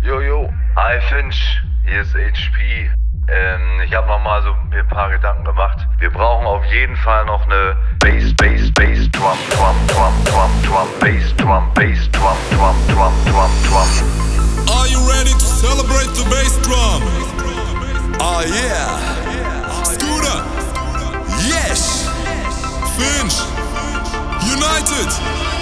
Jojo, hi Finch, hier ist HP. Ich habe nochmal so mir ein paar Gedanken gemacht. Wir brauchen auf jeden Fall noch eine Bass, Drum, Bass, Drum. Are you ready to celebrate the bass drum? Oh yeah! Scooter! Yes! Finch! United!